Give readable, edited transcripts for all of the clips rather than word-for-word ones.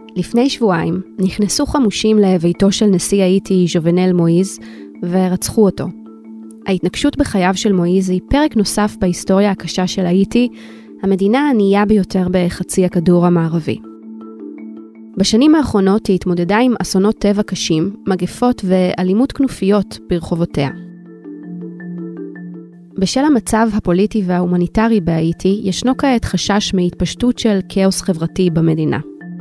לפני שבועיים נכנסו חמושים לביתו של נשיא האיטי ז'ובנל מואיז ורצחו אותו. ההתנקשות בחייו של מואיז היא פרק נוסף בהיסטוריה הקשה של האיטי, המדינה הענייה ביותר בחצי הכדור המערבי. בשנים האחרונות היא התמודדה עם אסונות טבע קשים, מגפות ואלימות כנופיות ברחובותיה. בשל המצב הפוליטי וההומניטרי בהאיטי, ישנו כעת חשש מהתפשטות של כאוס חברתי במדינה.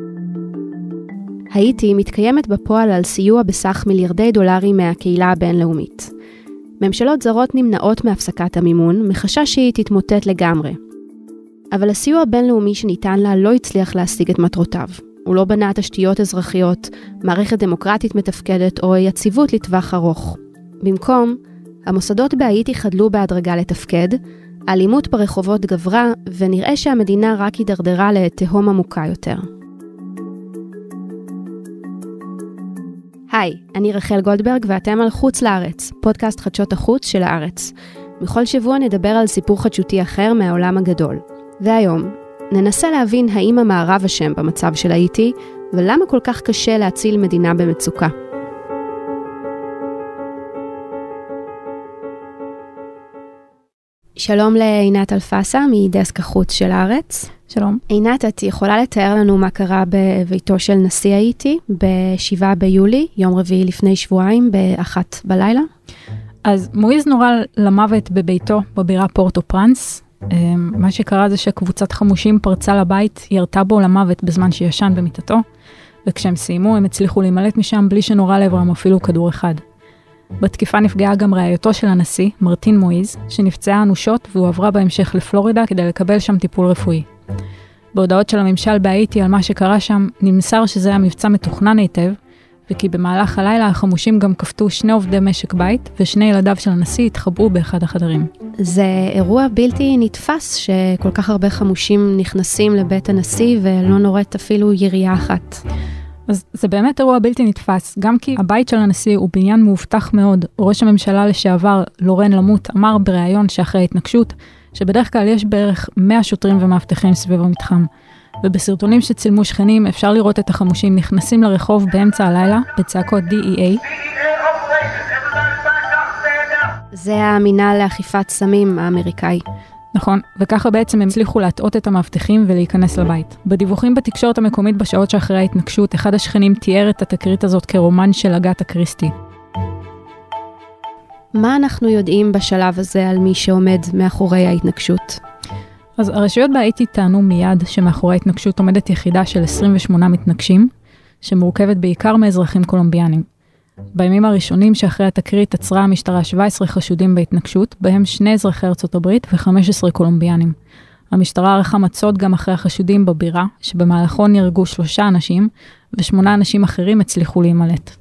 האיטי מתקיימת בפועל על סיוע בסך מיליארדי דולרים מהקהילה הבינלאומית. ממשלות זרות נמנעות מהפסקת המימון, מחשש שהיא תתמוטט לגמרי. אבל הסיוע הבינלאומי שניתן לה לא הצליח להשיג את מטרותיו. הוא לא בנה תשתיות אזרחיות, מערכת דמוקרטית מתפקדת או יציבות לטווח ארוך. במקום, המוסדות בהאיטי חדלו בהדרגה לתפקד, האלימות ברחובות גברה, ונראה שהמדינה רק הידרדרה לתהום עמוקה יותר. היי, אני רחל גולדברג ואתם על חוץ לארץ, פודקאסט חדשות החוץ של הארץ. בכל שבוע נדבר על סיפור חדשותי אחר מהעולם הגדול. והיום ננסה להבין האם המערב אשם במצב של האיטי, ולמה כל כך קשה להציל מדינה במצוקה. שלום לעינת אלפסה מדסק החוץ של הארץ. שלום. עינת, את יכולה לתאר לנו מה קרה בביתו של נשיא האיטי ב-7 ביולי, יום רביעי לפני שבועיים, ב-1 בלילה? אז מואיז נורה למוות בביתו בבירה פורטו פרנס. מה שקרה זה שקבוצת חמושים פרצה לבית, ירתה בו למוות בזמן שישן במיטתו, וכשהם סיימו הם הצליחו להימלט משם בלי שנורה לעברם אפילו כדור אחד. בתקיפה נפגעה גם רעייתו של הנשיא, מרטין מואיז, שנפצעה אנושות והוא עברה בהמשך לפלורידה כדי לקבל שם טיפול רפואי. בהודעות של הממשל בהאיטי על מה שקרה שם, נמסר שזה היה מבצע מתוכנן היטב, וכי במהלך הלילה החמושים גם כפתו 2 עובדי משק בית, ו2 ילדיו של הנשיא התחבאו באחד החדרים. זה אירוע בלתי נתפס שכל כך הרבה חמושים נכנסים לבית הנשיא ולא נורית אפילו ירייה אחת. אז זה באמת אירוע בלתי נתפס, גם כי הבית של הנשיא הוא בניין מאובטח מאוד. ראש הממשלה לשעבר, לורן למוט, אמר בריאיון שאחרי ההתנקשות, שבדרך כלל יש בערך 100 שוטרים ומאבטחים סביב המתחם. ובסרטונים שצילמו שכנים אפשר לראות את החמושים נכנסים לרחוב באמצע הלילה, בצעקות DEA. זה המינהל לאכיפת סמים האמריקאי. נכון, וככה בעצם הם הצליחו להטעות את המאבטחים ולהיכנס לבית. בדיווחים בתקשורת המקומית בשעות שאחרי ההתנקשות, אחד השכנים תיאר את התקרית הזאת כרומן של אגתה קריסטי. מה אנחנו יודעים בשלב הזה על מי שעומד מאחורי ההתנקשות? אז הרשויות בהאיטי טענו מיד שמאחורי ההתנקשות עומדת יחידה של 28 מתנקשים, שמורכבת בעיקר מאזרחים קולומביאנים. בימים הראשונים שאחרי התקרית עצרה המשטרה 17 חשודים בהתנקשות, בהם 2 אזרחי ארצות הברית ו15 קולומביאנים. המשטרה ערכה מצוד גם אחרי החשודים בבירה, שבמהלכו נהרגו 3 אנשים, ו8 אנשים אחרים הצליחו להימלט.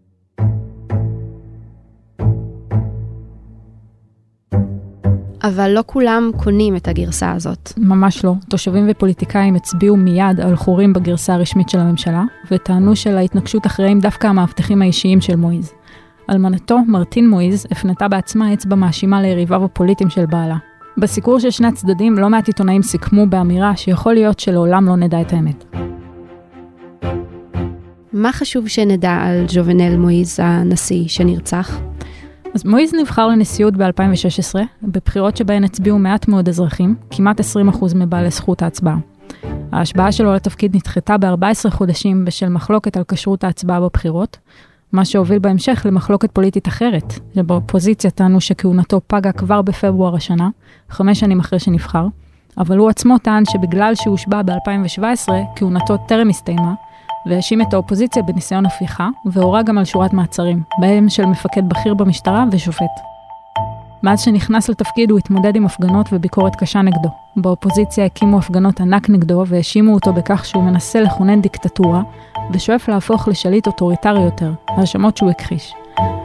אבל לא כולם קונים את הגרסה הזאת. ממש לא. תושבים ופוליטיקאים הצביעו מיד על חורים בגרסה הרשמית של הממשלה, וטענו שלהתנקשות אחראים דווקא המאבטחים האישיים של מואיז. אלמנתו, מרטין מואיז, הפנתה בעצמה אצבע מאשימה ליריביו הפוליטיים של בעלה. בסיקור של שני הצדדים, לא מעט עיתונאים סיכמו באמירה שיכול להיות שלעולם לא נדע את האמת. מה חשוב שנדע על ז'ובנל מואיז, הנשיא שנרצח? אז מואיז נבחר לנשיאות ב-2016, בבחירות שבהן הצביעו מעט מאוד אזרחים, כמעט 20% מבעלי זכות ההצבעה. ההשבעה שלו לתפקיד נדחתה ב-14 חודשים בשל מחלוקת על כשרות ההצבעה בבחירות, מה שהוביל בהמשך למחלוקת פוליטית אחרת, שבאופוזיציה טענו שכהונתו פגה כבר בפברואר השנה, 5 שנים אחרי שנבחר, אבל הוא עצמו טען שבגלל שהוא הושבע ב-2017, כהונתו טרם הסתיימה, והאשים את האופוזיציה בניסיון הפיכה, והורה גם על שורת מעצרים, בהם של מפקד בכיר במשטרה ושופט. מאז שנכנס לתפקיד הוא התמודד עם הפגנות וביקורת קשה נגדו. באופוזיציה הקימו הפגנות ענק נגדו והאשימו אותו בכך שהוא מנסה לכונן דיקטטורה, ושואף להפוך לשליט אוטוריטרי יותר, האשמות שהוא הכחיש.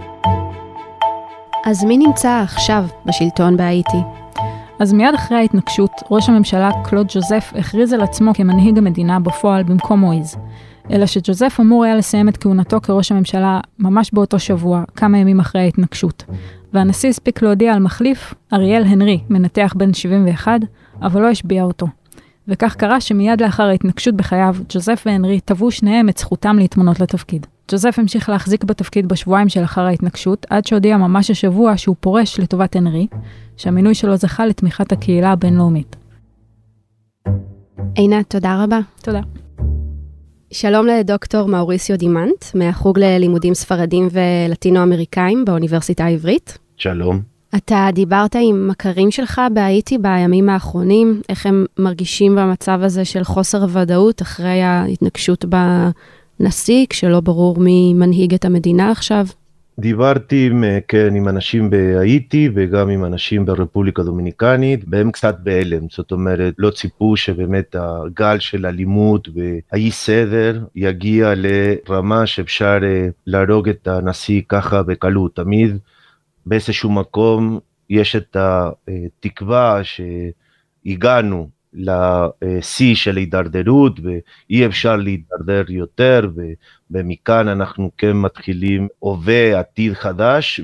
אז מי נמצא עכשיו בשלטון בהאיטי? אז מיד אחרי ההתנקשות, ראש הממשלה קלוד ג'וזף הכריז על עצמו כמנהיג המדינה בפועל במקום מואיז. אלא שג'וזף אמור היה לסיים את כהונתו כראש הממשלה ממש באותו שבוע, כמה ימים אחרי ההתנקשות. והנשיא הספיק להודיע על מחליף, אריאל הנרי, מנתח בן 71, אבל לא השביע אותו. וכך קרה שמיד לאחר ההתנגשות בחייו, ג'וזף והנרי תבעו שניהם את זכותם להתמנות לתפקיד. ג'וזף המשיך להחזיק בתפקיד בשבועיים שלאחר ההתנגשות, עד שהודיע ממש השבוע שהוא פורש לטובת הנרי, שהמינוי שלו זכה לתמיכת הקהילה הבינלאומית. עינת, תודה רבה. תודה. שלום לדוקטור מאוריסיו דימנט, מהחוג ללימודים ספרדים ולטינו-אמריקאים באוניברסיטה העברית. שלום. אתה דיברת עם מכרים שלך בהאיטי בימים האחרונים, איך הם מרגישים במצב הזה של חוסר הוודאות אחרי ההתנגשות בנשיא, כשלא ברור מי מנהיג את המדינה עכשיו? דיברתי עם אנשים בהאיטי וגם עם אנשים ברפובליקה דומיניקנית, והם קצת בהלם, זאת אומרת, לא ציפו שבאמת הגל של אלימות והאי סדר יגיע לרמה שאפשר להרוג את הנשיא ככה בקלות. תמיד באיזשהו מקום יש את התקווה שהגענו לשיא של הידרדרות ואי אפשר להידרדר יותר, ומכאן אנחנו כן מתחילים הווה עתיד חדש.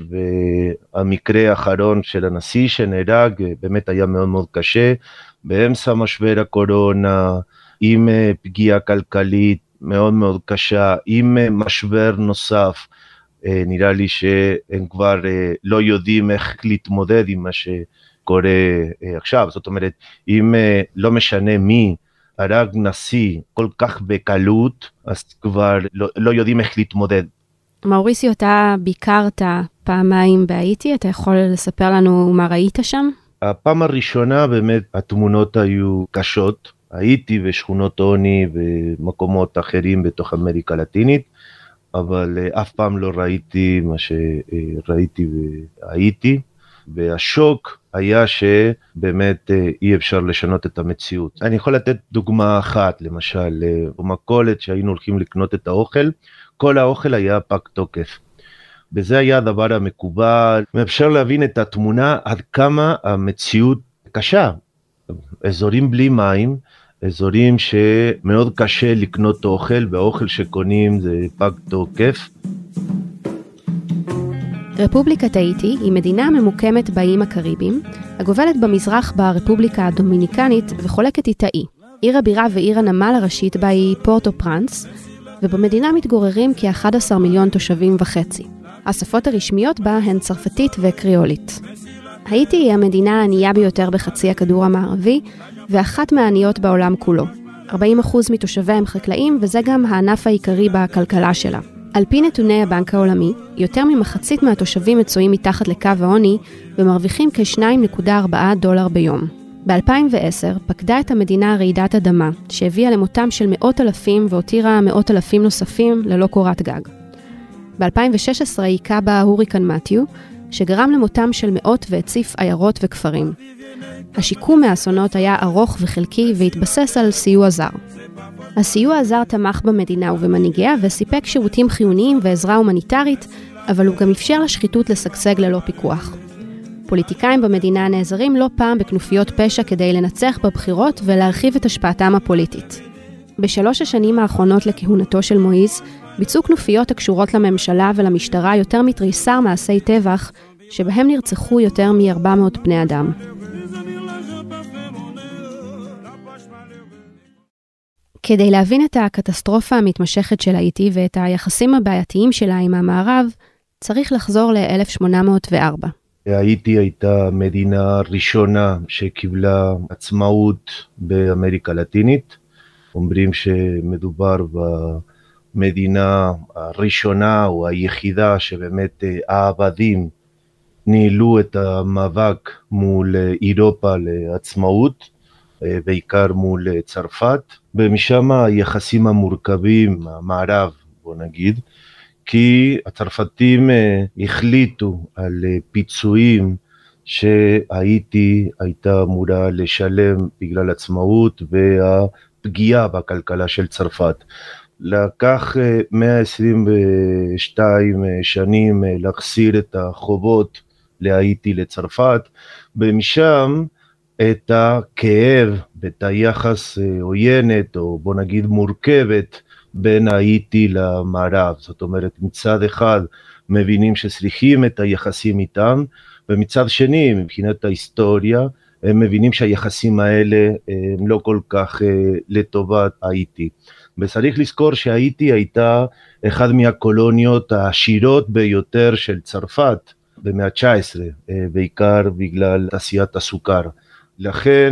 והמקרה האחרון של הנשיא שנהרג באמת היה מאוד מאוד קשה, באמצע משבר הקורונה, עם פגיעה כלכלית מאוד מאוד קשה, עם משבר נוסף. נראה לי שהם כבר לא יודעים איך להתמודד עם מה שקורה עכשיו. זאת אומרת, אם לא משנה מי הרג נשיא כל כך בקלות, אז כבר לא יודעים איך להתמודד. מאוריסיו, אתה ביקרת פעמיים בהאיטי, אתה יכול לספר לנו מה ראית שם? הפעם הראשונה באמת התמונות היו קשות, האיטי ושכונות עוני ומקומות אחרים בתוך אמריקה הלטינית, אבל אף פעם לא ראיתי מה שראיתי בהאיטי, והשוק היה שבאמת אי אפשר לשנות את המציאות. אני יכול לתת דוגמה אחת, למשל, במכולת שהיינו הולכים לקנות את האוכל, כל האוכל היה פג תוקף. וזה היה הדבר המקובל, ואפשר להבין את התמונה עד כמה המציאות קשה. אזורים בלי מים, אזורים שמאוד קשה לקנות אוכל, והאוכל שקונים זה פג תוקף. רפובליקת האיטי היא מדינה ממוקמת באיים הקריביים, הגובלת במזרח ברפובליקה הדומיניקנית וחולקת איתה אי. עיר הבירה ועיר הנמל הראשית בה היא פורטו פרנס, ובמדינה מתגוררים כ-11 מיליון תושבים וחצי. השפות הרשמיות בה הן צרפתית וקריאולית. האיטי היא המדינה הענייה ביותר בחצי הכדור המערבי, ואחת מהעניות בעולם כולו. 40% מתושביה הם חקלאים, וזה גם הענף העיקרי בכלכלה שלה. על פי נתוני הבנק העולמי, יותר ממחצית מהתושבים מצויים מתחת לקו העוני, ומרוויחים כ$2.4 ביום. ב-2010 פקדה את המדינה רעידת אדמה, שהביאה למותם של מאות אלפים והותירה מאות אלפים נוספים ללא קורת גג. ב-2016 היכה בה הוריקן מתיו, שגרם למותם של מאות והציף עיירות וכפרים. השיקום מהאסונות היה ארוך וחלקי והתבסס על סיוע זר. הסיוע הזר תמך במדינה ובמנהיגיה וסיפק שירותים חיוניים ועזרה הומניטרית, אבל הוא גם אפשר לשחיתות לשגשג ללא פיקוח. פוליטיקאים במדינה נעזרים לא פעם בכנופיות פשע כדי לנצח בבחירות ולהרחיב את השפעתם הפוליטית. בשלוש השנים האחרונות לכהונתו של מואיז, ביצעו כנופיות הקשורות לממשלה ולמשטרה יותר מתריסר מעשי טבח, שבהם נרצחו יותר מ-400 בני אדם. כדי להבין את הקטסטרופה המתמשכת של האיטי ואת היחסים הבעייתיים שלה עם המערב, צריך לחזור ל-1804. האיטי הייתה מדינה ראשונה שקיבלה עצמאות באמריקה הלטינית. אומרים שמדובר במדינה הראשונה או היחידה שבאמת העבדים ניהלו את המאבק מול אירופה לעצמאות, בעיקר מול צרפת, ומשם היחסים המורכבים, המערב בוא נגיד, כי הצרפתים החליטו על פיצויים שהאיטי הייתה אמורה לשלם בגלל עצמאות והפגיעה בכלכלה של צרפת. לקח 122 שנים להחזיר את החובות להאיטי לצרפת, ומשם את הכאב ואת היחס עוינת או בוא נגיד מורכבת בין האיטי למערב. זאת אומרת, מצד אחד מבינים שצריכים את היחסים איתם, ומצד שני מבחינת ההיסטוריה הם מבינים שהיחסים האלה הם לא כל כך לטובת האיטי. וצריך לזכור שהאיטי הייתה אחד מהקולוניות העשירות ביותר של צרפת במאה ה-19, בעיקר בגלל תעשיית הסוכר. לכן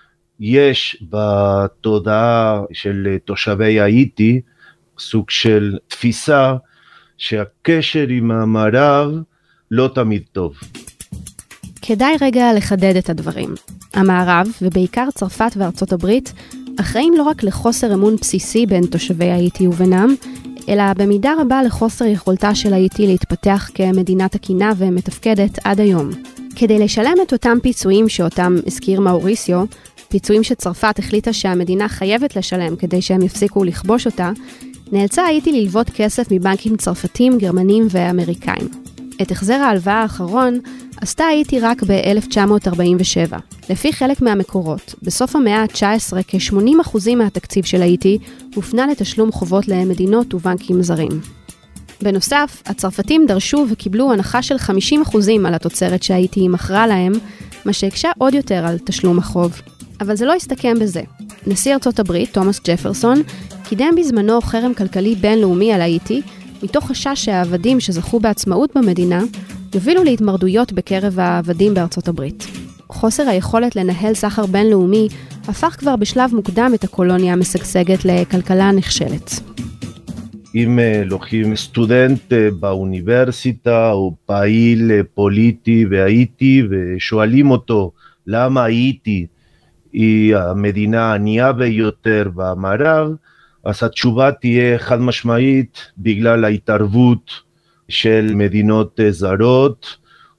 יש בתודעה של תושבי האיטי סוג של תפיסה שהקשר עם המערב לא תמיד טוב. כדאי רגע לחדד את הדברים. המערב, ובעיקר צרפת וארצות הברית, אחראים לא רק לחוסר אמון בסיסי בין תושבי האיטי ובינם, אלא במידה רבה לחוסר יכולתה של האיטי להתפתח כמדינה תקינה ומתפקדת עד היום. כדי לשלם את אותם פיצויים שאותם הזכיר מאוריסיו, פיצויים שצרפת החליטה שהמדינה חייבת לשלם כדי שהם יפסיקו לכבוש אותה, נאלצה האיטי ללוות כסף מבנקים צרפתים, גרמנים ואמריקאים. את החזר ההלוואה האחרון עשתה האיטי רק ב-1947. לפי חלק מהמקורות, בסוף המאה ה-19 כ-80% מהתקציב של האיטי הופנה לתשלום חובות למדינות ובנקים זרים. בנוסף, הצרפתים דרשו וקיבלו הנחה של 50% על התוצרת שהאיטי מכרה להם, מה שהקשה עוד יותר על תשלום החוב. אבל זה לא הסתכם בזה. נשיא ארצות הברית, תומאס ג'פרסון, קידם בזמנו חרם כלכלי בינלאומי על האיטי, מתוך חשש שהעבדים שזכו בעצמאות במדינה, יובילו להתמרדויות בקרב העבדים בארצות הברית. חוסר היכולת לנהל סחר בינלאומי הפך כבר בשלב מוקדם את הקולוניה המשגשגת לכלכלה נכשלת. אם לוקחים סטודנט באוניברסיטה או פעיל פוליטי בהאיטי ושואלים אותו למה האיטי היא המדינה הענייה ביותר במערב, אז התשובה תהיה חד משמעית בגלל ההתערבות של מדינות זרות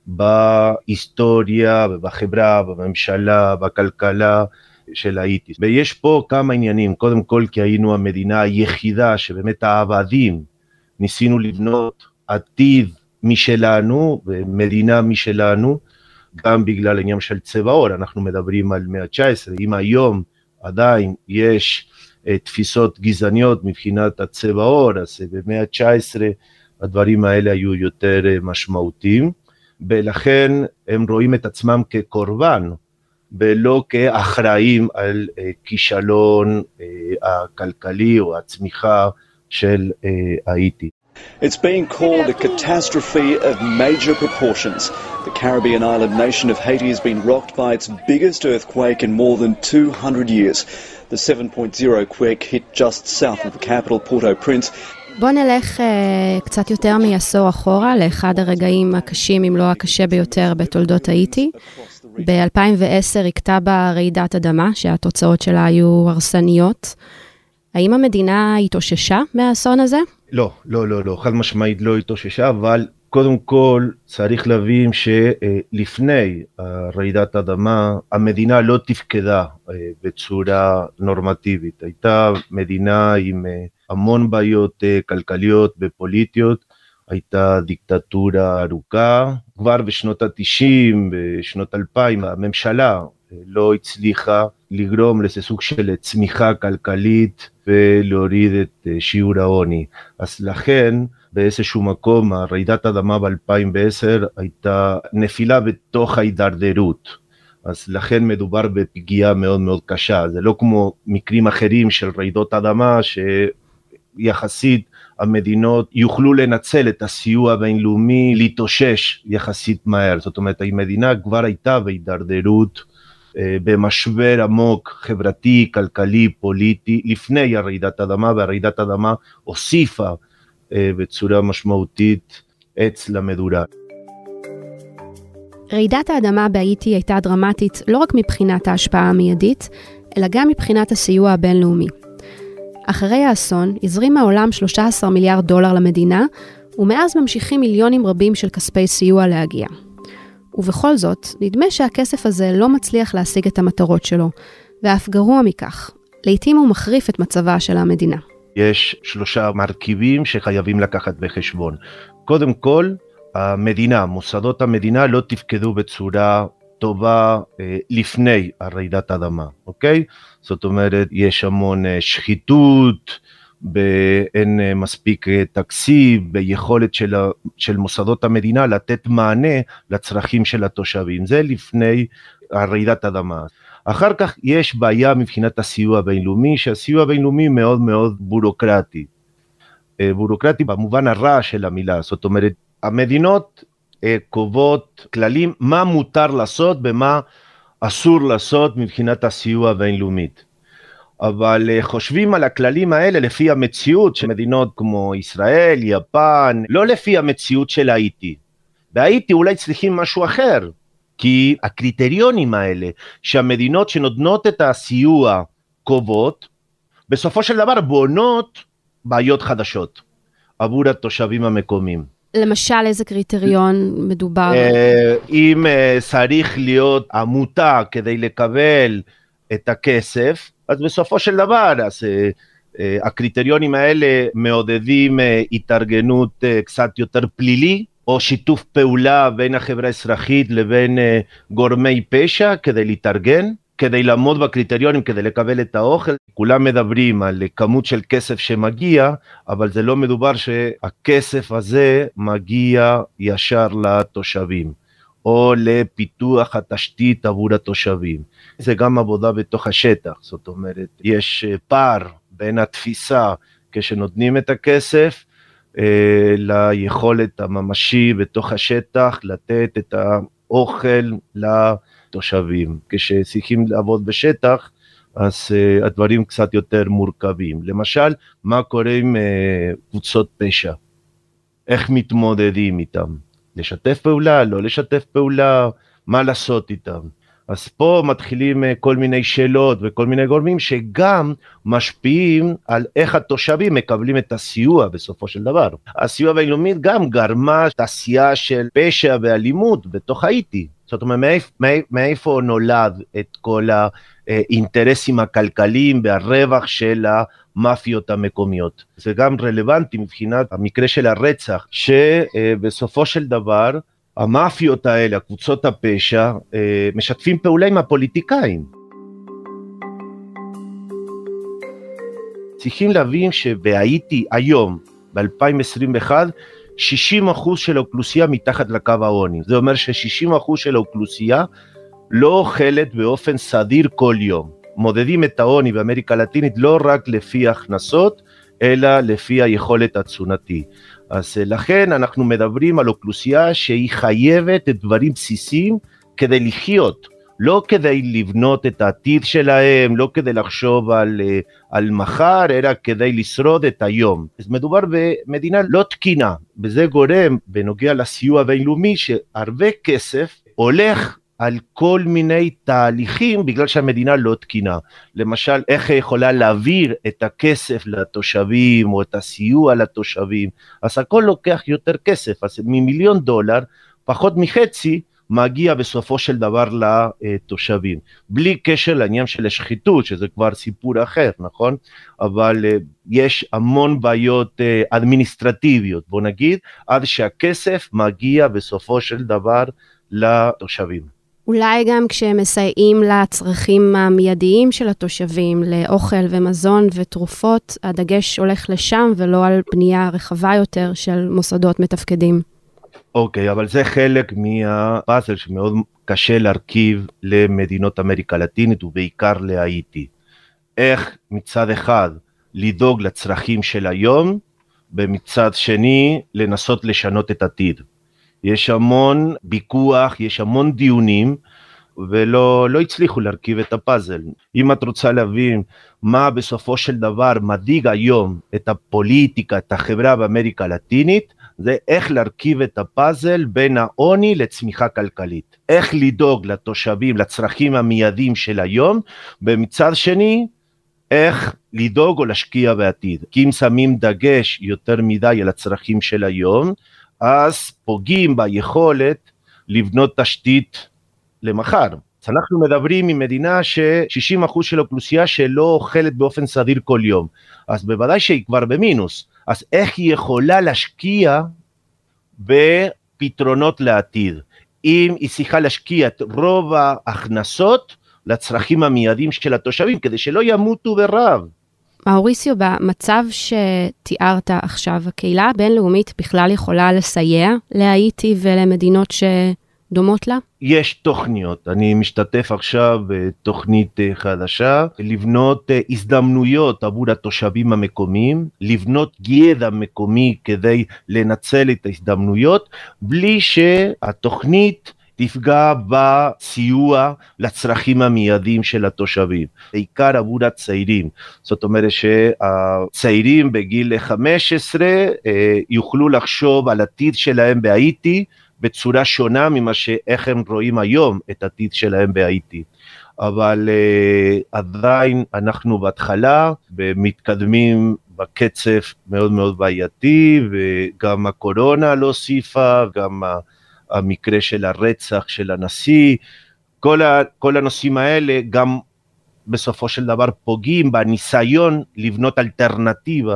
בהיסטוריה, בחברה, בממשלה, בכלכלה של האיטי. ויש פה כמה עניינים, קודם כל כי היינו המדינה היחידה שבאמת העבדים ניסינו לבנות עתיד משלנו ומדינה משלנו, גם בגלל העניין של צבע עור, אנחנו מדברים על מאה ה-19, אם היום עדיין יש תפיסות גזעניות מבחינת הצבע עור, אז במאה ה-19 הדברים האלה היו יותר משמעותיים, ולכן הם רואים את עצמם כקורבן, ולא כאחראים על כישלון הכלכלי או הצמיחה של האיטי. It's being called a catastrophe of major proportions. The Caribbean island nation of Haiti has been rocked by its biggest earthquake in more than 200 years. The 7.0 quake hit just south of the capital, Port-au-Prince. בוא נלך קצת יותר מעשור אחורה, לאחד הרגעים הקשים, אם לא הקשה ביותר בתולדות האיטי. ב-2010 הכתה בה רעידת אדמה, שהתוצאות שלה היו הרסניות. האם המדינה התאוששה מהאסון הזה? לא, חד משמעית לא התאוששה, אבל קודם כל צריך להבין שלפני רעידת אדמה, המדינה לא תפקדה בצורה נורמטיבית. הייתה מדינה עם המון בעיות כלכליות ופוליטיות, הייתה דיקטטורה ארוכה, כבר בשנות ה-90, בשנות 2000, הממשלה לא הצליחה לגרום לסוג של צמיחה כלכלית ולהוריד את שיעור העוני. אז לכן באיזשהו מקום רעידת אדמה ב-2010 הייתה נפילה בתוך ההידרדרות. אז לכן מדובר בפגיעה מאוד מאוד קשה, זה לא כמו מקרים אחרים של רעידות אדמה שיחסית המדינות יוכלו לנצל את הסיוע הבינלאומי להתאושש יחסית מהר. זאת אומרת, המדינה כבר הייתה בהידרדרות, במשבר עמוק, חברתי, כלכלי, פוליטי, לפני הרעידת אדמה, והרעידת אדמה הוסיפה בצורה משמעותית עץ למדורה. רעידת האדמה בהאיטי הייתה דרמטית לא רק מבחינת ההשפעה המיידית, אלא גם מבחינת הסיוע הבינלאומי. אחרי האסון הזרים העולם 13 מיליארד דולר למדינה, ומאז ממשיכים מיליונים רבים של כספי סיוע להגיע. ובכל זאת, נדמה שהכסף הזה לא מצליח להשיג את המטרות שלו, ואף גרוע מכך. לעתים הוא מחריף את מצבה של המדינה. יש 3 מרכיבים שחייבים לקחת בחשבון. קודם כל, המדינה, מוסדות המדינה לא תפקדו בצורה טובה לפני הרעידת אדמה, אוקיי? זאת אומרת, יש המון שחיתות, אין מספיק תקציב, ביכולת של מוסדות המדינה לתת מענה לצרכים של התושבים. זה לפני הרעידת אדמה. אחר כך יש בעיה מבחינת הסיוע הבינלאומי, שהסיוע הבינלאומי מאוד מאוד בירוקרטי. בירוקרטי במובן הרע של המילה, זאת אומרת, המדינות קובעות כללים מה מותר לעשות ומה אסור לעשות מבחינת הסיוע הבינלאומית. אבל חושבים על הכללים האלה לפי המציאות של מדינות כמו ישראל, יפן, לא לפי המציאות של האיטי. בהאיטי אולי צריכים משהו אחר, כי הקריטריונים האלה שהמדינות שנותנות את הסיוע קובעות, בסופו של דבר בונות בעיות חדשות עבור התושבים המקומיים. למשל, איזה קריטריון מדובר? אם צריך להיות עמותה כדי לקבל את הכסף, אז בסופו של דבר, הקריטריונים האלה מעודדים התארגנות קצת יותר פלילי, או שיתוף פעולה בין החברה האזרחית לבין גורמי פשע כדי להתארגן, כדי לעמוד בקריטריונים, כדי לקבל את האוכל. כולם מדברים על כמות של כסף שמגיע, אבל זה לא מדובר שהכסף הזה מגיע ישר לתושבים, או לפיתוח התשתית עבור התושבים. זה גם עבודה בתוך השטח, זאת אומרת, יש פער בין התפיסה כשנותנים את הכסף, ליכולת הממשי בתוך השטח, לתת את האוכל לתושבים. כשצריכים לעבוד בשטח, אז הדברים קצת יותר מורכבים. למשל, מה קורה עם קבוצות פשע? איך מתמודדים איתם? לשתף פעולה, לא לשתף פעולה, מה לעשות איתם? אז פה מתחילים כל מיני שאלות וכל מיני גורמים שגם משפיעים על איך התושבים מקבלים את הסיוע בסופו של דבר. הסיוע הבינלאומי גם גרמה תעשייה של פשע ואלימות בתוך האיטי. זאת אומרת, מאיפה נולד את כל האינטרסים הכלכליים והרווח של המאפיות המקומיות. זה גם רלוונטי מבחינת המקרה של הרצח, שבסופו של דבר, המאפיות האלה, הקבוצות הפשע, משתפים פעולה עם הפוליטיקאים. צריכים להבין שבהאיטי היום, ב-2021, 60% של האוכלוסייה מתחת לקו העוני. זה אומר ש60% של האוכלוסייה לא אוכלת באופן סדיר כל יום. מודדים את העוני באמריקה הלטינית לא רק לפי הכנסות, אלא לפי היכולת התזונתי. אז לכן אנחנו מדברים על אוכלוסייה שהיא חייבת את דברים בסיסיים כדי לחיות, לא כדי לבנות את העתיד שלהם, לא כדי לחשוב על מחר, אלא כדי לשרוד את היום. אז מדובר במדינה לא תקינה, וזה גורם בנוגע לסיוע הבינלאומי שהרבה כסף הולך על כל מיני תהליכים בגלל שהמדינה לא תקינה. למשל, איך היא יכולה להעביר את הכסף לתושבים או את הסיוע לתושבים, אז הכל לוקח יותר כסף, אז $1,000,000, פחות מחצי, מגיע בסופו של דבר לתושבים, בלי קשר לעניין של השחיתות, שזה כבר סיפור אחר, נכון? אבל יש המון בעיות אדמיניסטרטיביות, בוא נגיד, עד שהכסף מגיע בסופו של דבר לתושבים. אולי גם כשהם מסייעים לצרכים המיידיים של התושבים, לאוכל ומזון ותרופות, הדגש הולך לשם ולא על בנייה רחבה יותר של מוסדות מתפקדים. אוקיי, אבל זה חלק מהפאזל שמאוד קשה להרכיב למדינות אמריקה הלטינית ובעיקר להאיטי. איך מצד אחד לדאוג לצרכים של היום, ומצד שני לנסות לשנות את העתיד. יש המון ביקוח, יש המון דיונים, ולא הצליחו להרכיב את הפאזל. אם את רוצה להבין מה בסופו של דבר מדאיג היום את הפוליטיקה, את החברה באמריקה הלטינית, זה איך להרכיב את הפאזל בין העוני לצמיחה כלכלית. איך לדאוג לתושבים, לצרכים המיידיים של היום, ומצד שני, איך לדאוג או להשקיע בעתיד. כי אם שמים דגש יותר מדי על הצרכים של היום, אז פוגעים ביכולת לבנות תשתית למחר. אז אנחנו מדברים עם מדינה ש60% של האוכלוסייה שלא אוכלת באופן סדיר כל יום, אז בוודאי שהיא כבר במינוס, אז איך היא יכולה להשקיע בפתרונות לעתיד? אם היא צריכה להשקיע את רוב ההכנסות לצרכים המיידיים של התושבים, כדי שלא ימותו ברעב. מאוריסיו, במצב שתיארת עכשיו, הקהילה הבינלאומית בכלל יכולה לסייע להאיטי ולמדינות דומות לה? יש תוכניות, אני משתתף עכשיו בתוכנית חדשה, לבנות הזדמנויות עבור התושבים המקומיים, לבנות ידע מקומי כדי לנצל את ההזדמנויות, בלי שהתוכנית תפגע בסיוע לצרכים המיידיים של התושבים, בעיקר עבור הצעירים. זאת אומרת שהצעירים בגיל 15 יוכלו לחשוב על עתיד שלהם בהאיטי, בצורה שונה ממה שאיך הם רואים היום את העתיד שלהם בהאיטי. אבל עדיין אנחנו בהתחלה, ומתקדמים בקצב מאוד מאוד בעייתי, וגם הקורונה לא הוסיפה, גם המקרה של הרצח של הנשיא, כל הנושאים האלה גם בסופו של דבר פוגעים בניסיון לבנות אלטרנטיבה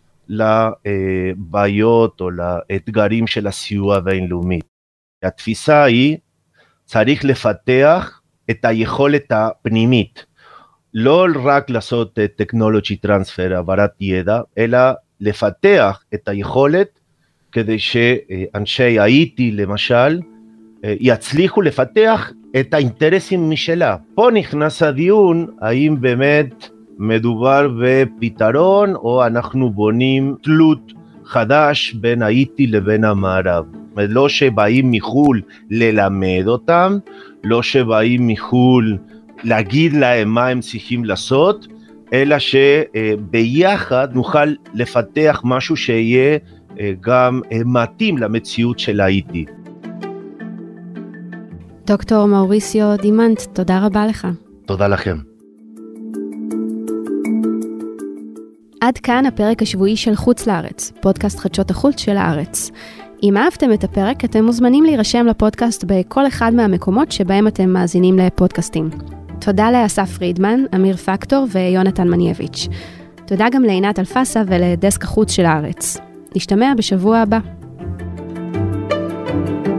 לבעיות או לאתגרים של הסיוע הבינלאומי. התפיסה היא, צריך לפתח את היכולת הפנימית, לא רק לעשות טכנולוגי טרנספר, העברת ידע, אלא לפתח את היכולת, כדי שאנשי האיטי למשל, יצליחו לפתח את האינטרסים משלה. פה נכנס הדיון, האם באמת מדובר בפתרון, או אנחנו בונים תלות חדש בין האיטי לבין המערב. לא שבאים מחול ללמד אותם, לא שבאים מחול להגיד להם מה הם צריכים לעשות, אלא שביחד נוכל לפתח משהו שיהיה גם מתאים למציאות של האיטי. דוקטור מאוריסיו דימנט, תודה רבה לך. תודה לכם. עד כאן הפרק השבועי של חוץ לארץ, פודקאסט חדשות החוץ של הארץ. אם אהבתם את הפרק, אתם מוזמנים להירשם לפודקאסט בכל אחד מהמקומות שבהם אתם מאזינים לפודקאסטים. תודה לאסף פרידמן, אמיר פקטור ויונתן מנייביץ'. תודה גם לעינת אלפסה ולדסק החוץ של הארץ. נשתמע בשבוע הבא.